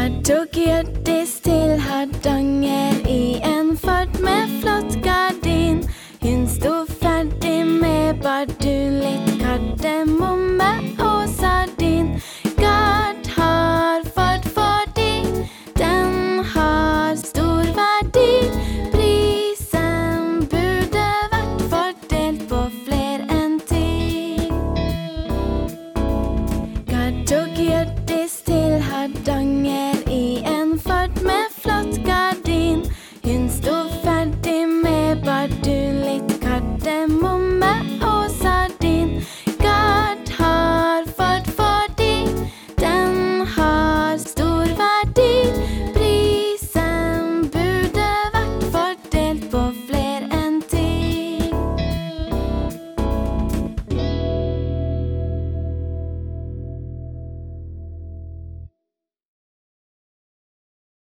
Tok Hjørdis til Hardanger I en fart med flott gardin. Hun sto ferdig med bardulitt, kardemomme og sardin. Gard har fart fordi den har stor verdi. Prisen burde vært fordelt på fler enn 10. Gard tok Hjørdis til Hardanger